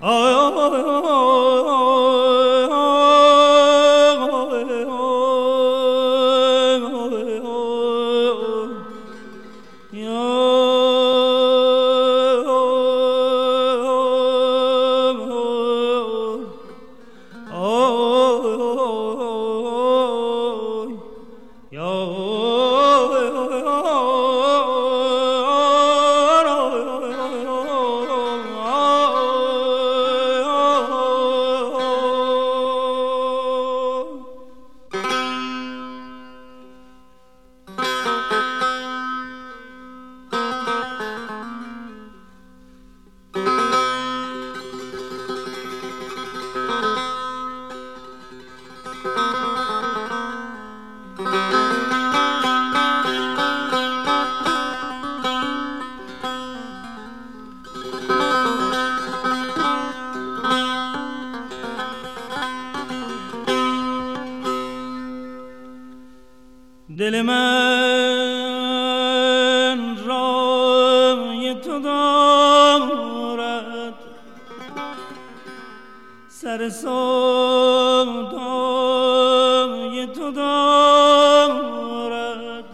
دل من رای تو دارد، سر سودای تو دارد،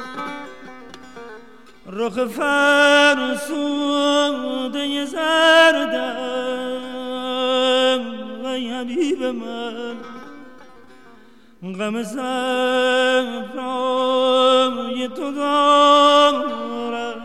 رخ فرسوده زردم ای حبیب من، غم صفرای تو دارد.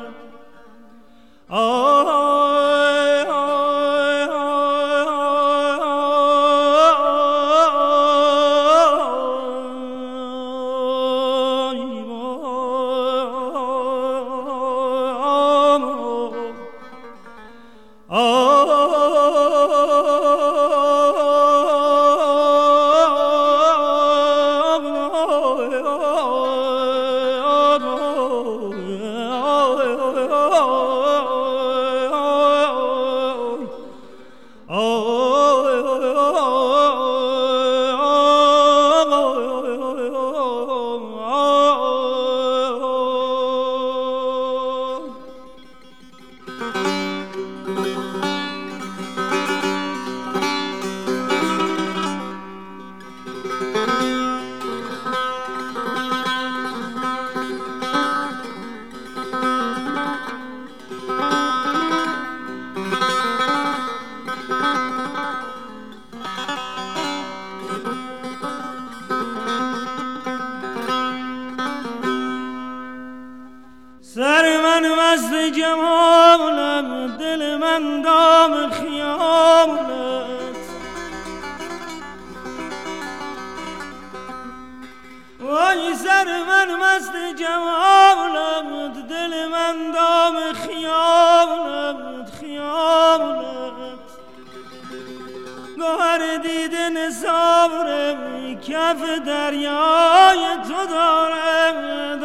سر من مست جمالت، دل من دام خیالت، وای سر من مست جمالت، دل من دام خیالت، خیالت گوهر دیده نثارم، کف دریای تو دارم،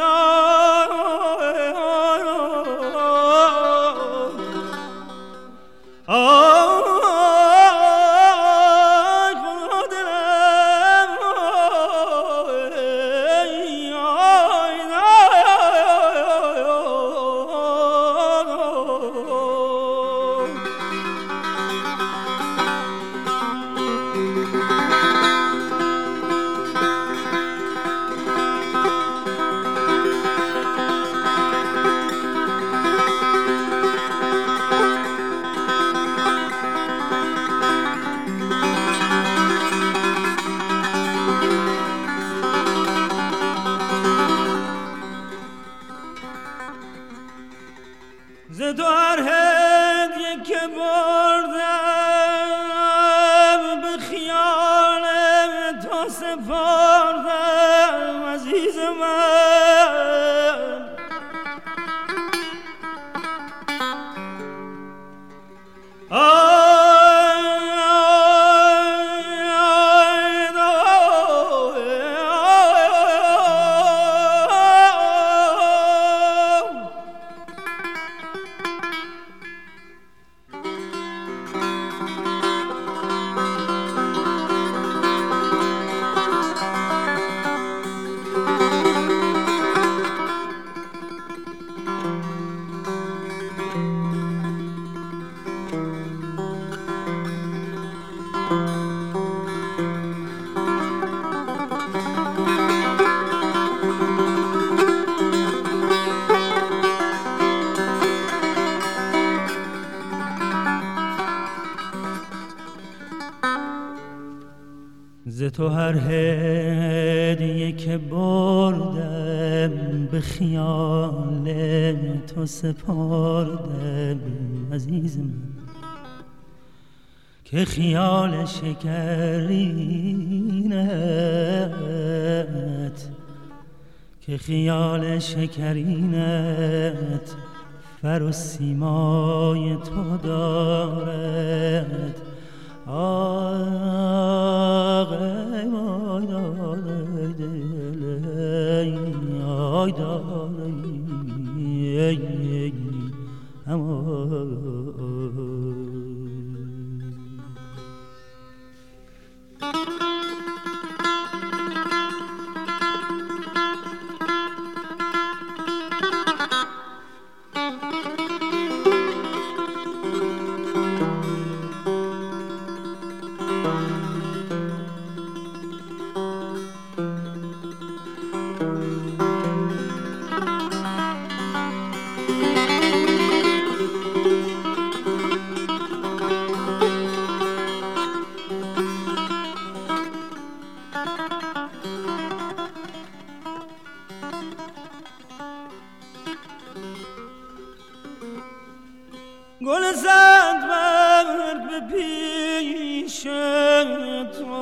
ز تو هر هدیه که بردم، به خیال تو سپردم عزیز من. ز تو هر هدیه که بردم به خیال تو سپردم عزیز من، که خیال شکرینت فر و سیمای تو دارد. گل زندبرگ به پیش تو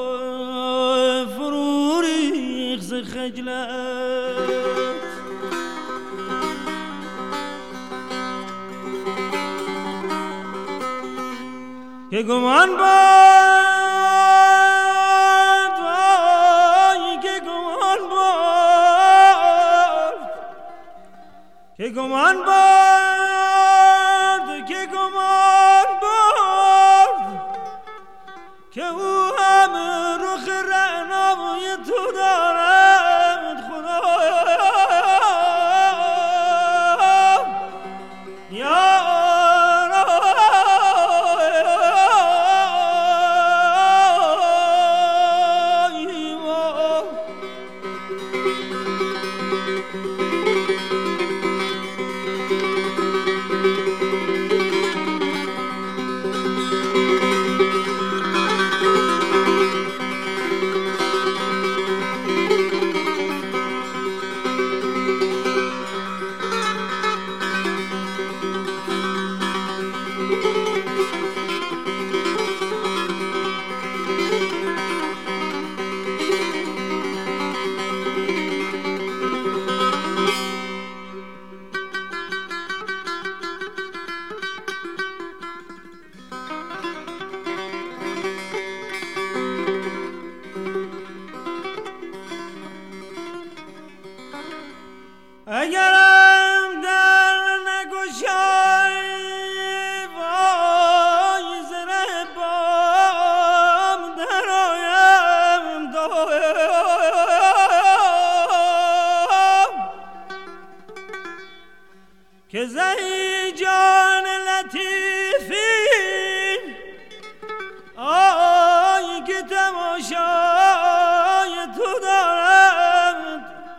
فرو ریخت ز خجلت، که گمان باد وای که گمان باد که گمان باد که او هم رخ رعنای تو دارد. خدا یا اگرم در نگشای وای زره بام در آیم دایم، که زهی جان لطیفی آی که تماشای تو دارد.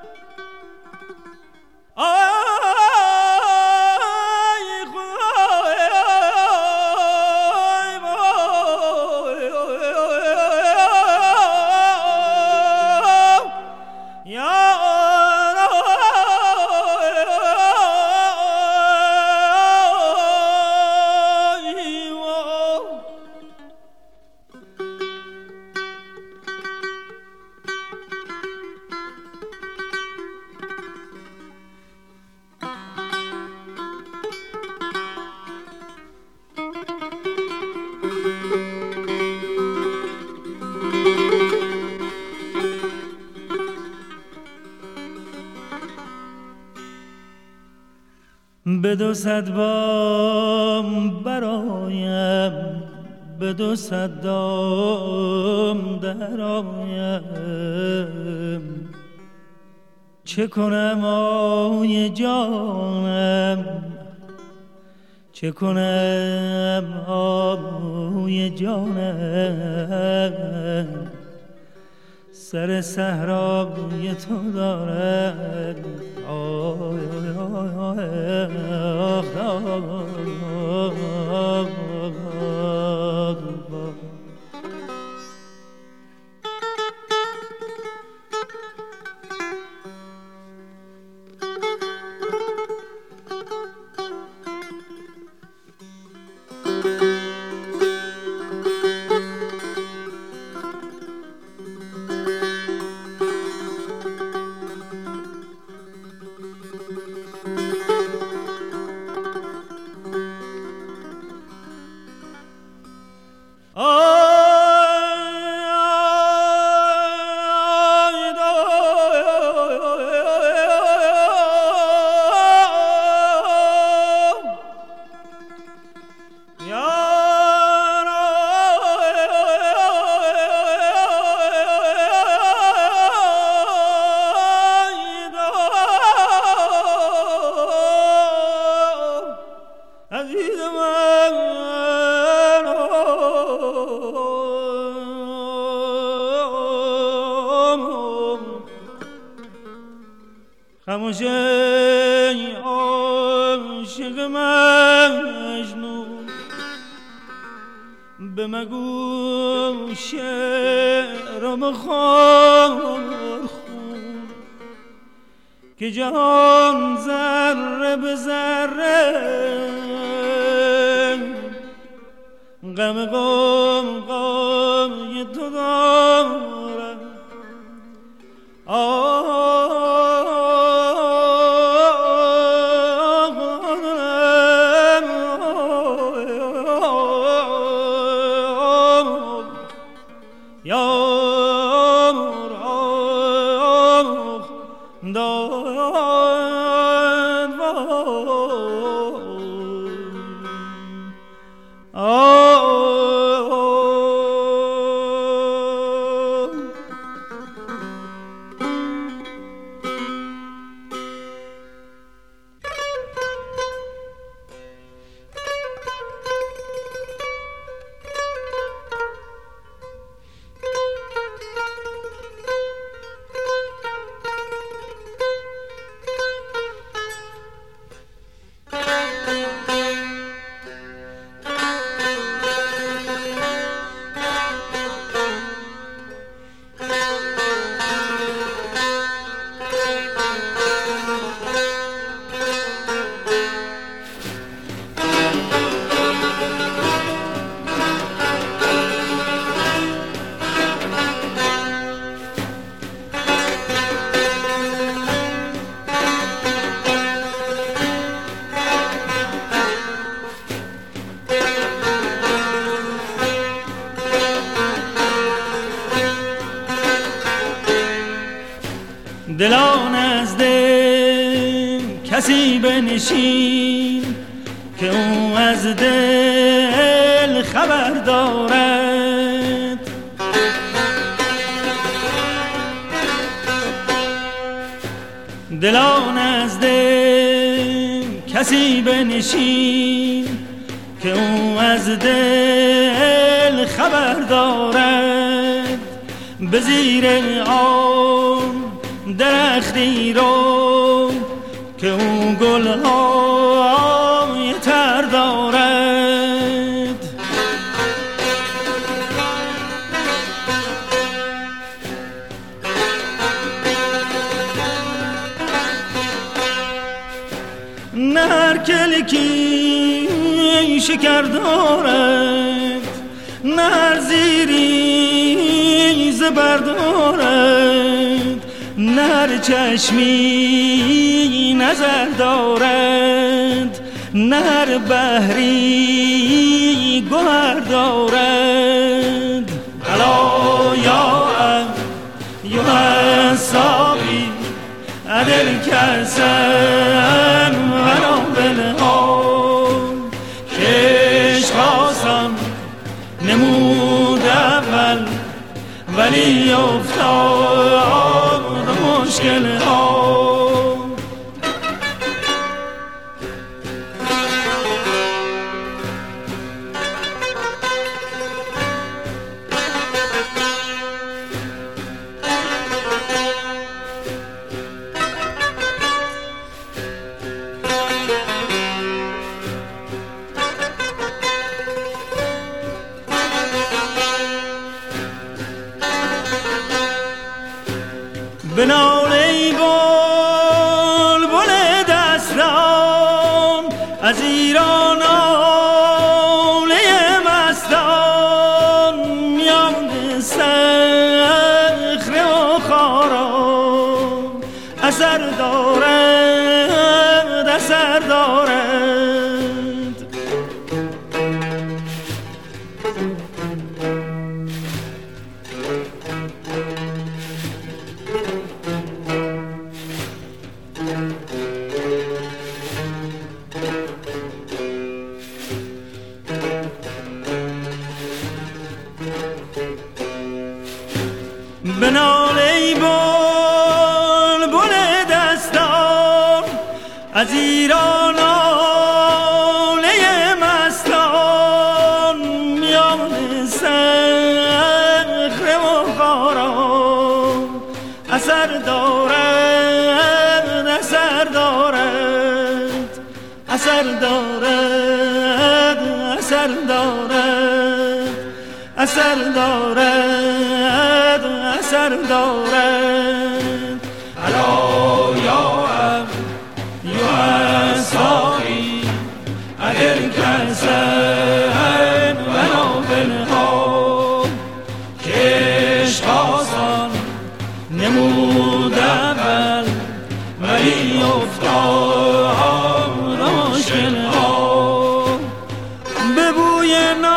به 200 بام برایم، به 200 دام درایم، چه کنم آی جانم، چه کنم آی جانم، سر صحرای تو دارد. خموش ای عاشق مجنون به مگو شعر و بخور خون که جهان ذره به ذره غم غمغای تو دارد دلان از دل کسی بنشین که او از دل خبر دارد دلان از دل کسی بنشین که او از دل خبر دارد به زیر آن درختی رو که او گلهای تر دارد نه هر کلکی شکر دارد نه هر زیری زبر دارد نه هر چشمی نظر دارد نه هر بحری گوهر دارد الا یا حسابی عدل کسم ولو بالحال کش خواستم نمود اول ولی افتاد مشکل ها بناله بلبل دستان از ایران آله مستان میان صخره و خارا اثر دارد اثر دارد بنال ای بلبل دستان از ایران ناله مستان میان صخره و خارا اثر دارد اثر دارد اثر دارد اثر دارد اثر دارد اثر دارد الا یا ساقی اگر کسن بنا بنها کش آسان نمود اول ولی افتاد مشکل ها به بوی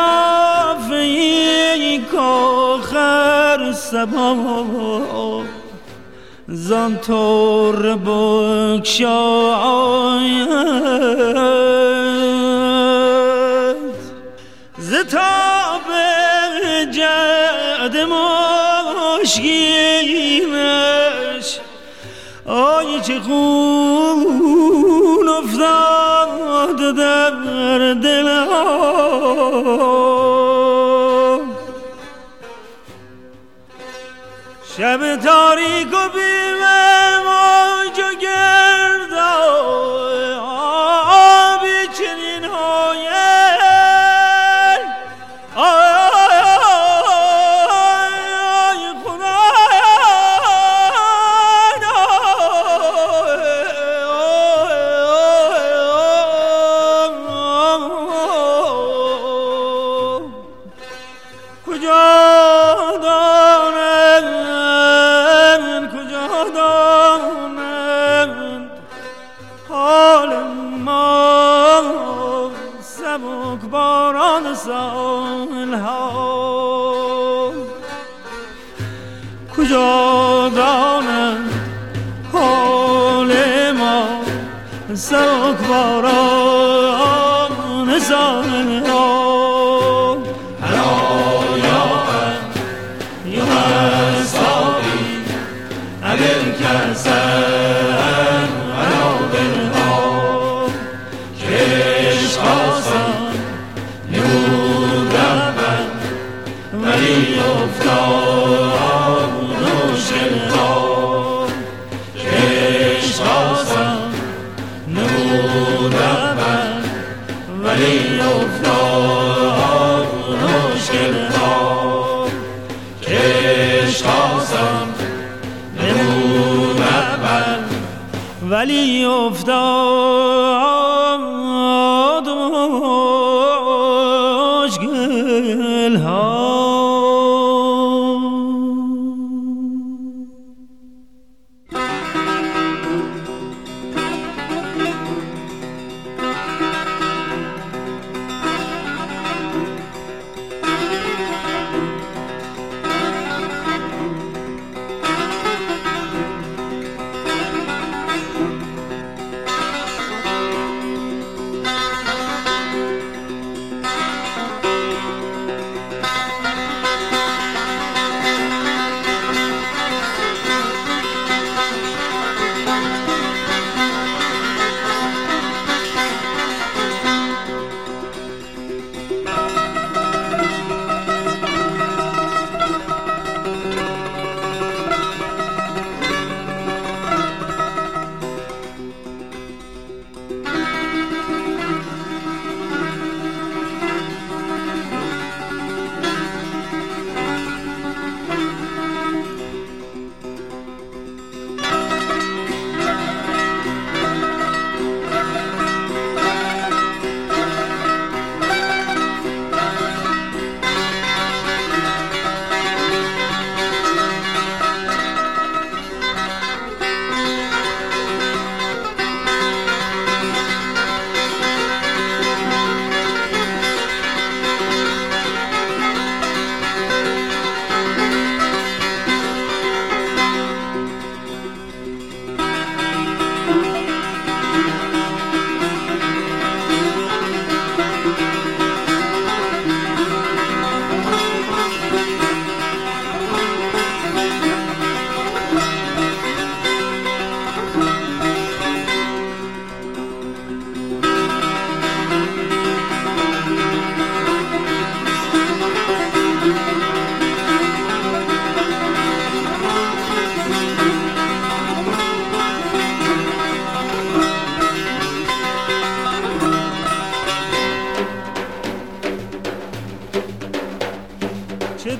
نافهی کاخر سبا زان طور بگشاید ز تاب جعد مشکینش آی چه خون افتاد در دلها شب تاریک و بیم موج و گرد آبی چنین هایل آی خدا کجا دانند حال ما سبک باران ساحل ها کجا دانند حال ما سبک باران ساحل ها کسن بنا بنها کش آسان نمود اول ولی افتاد مشکل ها کش آسان نمود اول ولی افتاد مشکل ها کش آسان ولی افتاد مشکل ها چه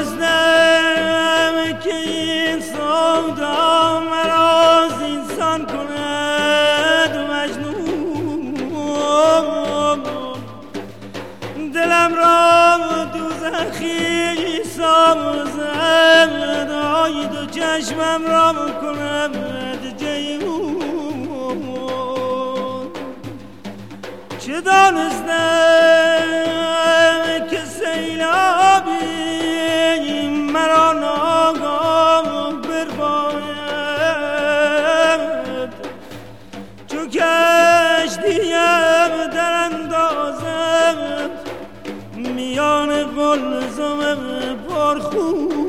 دانستم که این سودا مرا زینسان کند مجنون، دلم را دوزخی سازد، آید و چشمم را کند جیحون. چه دانستم که سیلابی مرا ناگاه برباید، چو کشتیم در اندازد میان قلزم پرخون.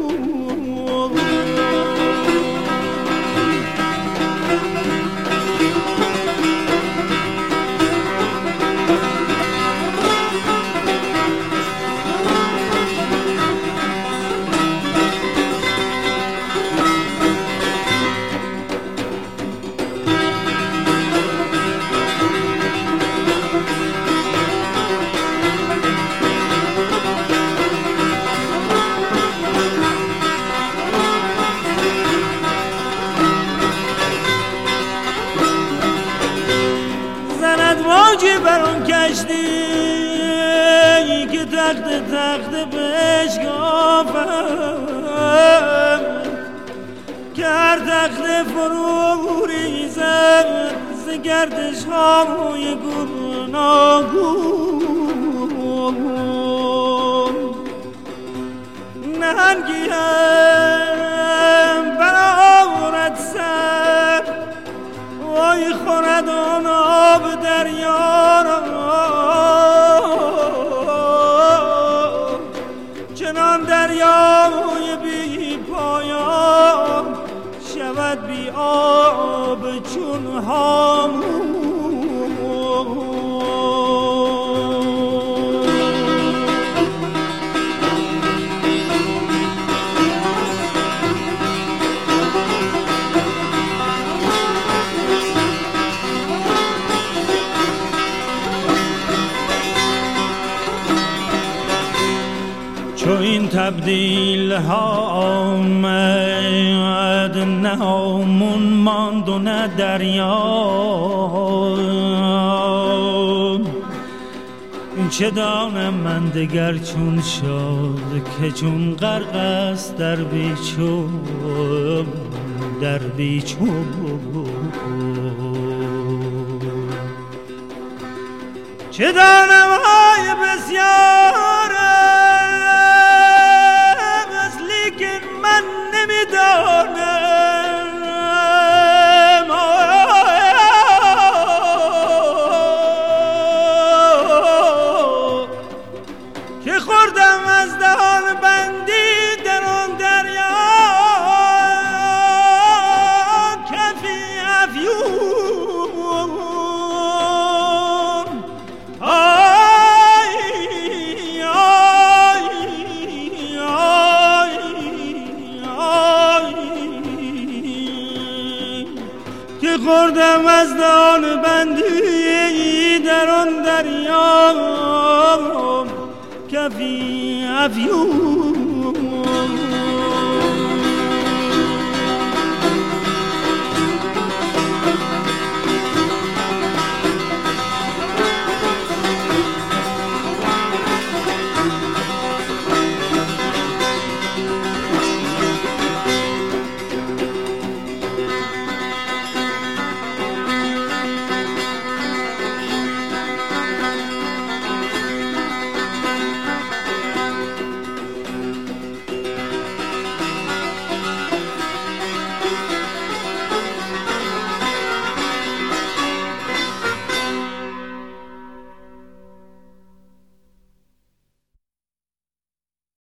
موجی بر اون کشتی که تخت بشکافم، که هر تخت فرو ریزد ز گردش های گوناگون. نهنگیم برآورد سر، وای خورد آن آب دریا را، چنان دریای بی پایان شود بی آب چون هامون. چو این تبدیل ها آمد، نه هامون ماند و نه دریا. چه دانم من دگر چون شد که چون غرق است در بیچون. چه دانم های بسیار است، لیکن من نمیدانم که خوردم از دهان بندی در آن دریا کفی افیون. که خوردم از دهان بندی در آن دریا کفی افیون.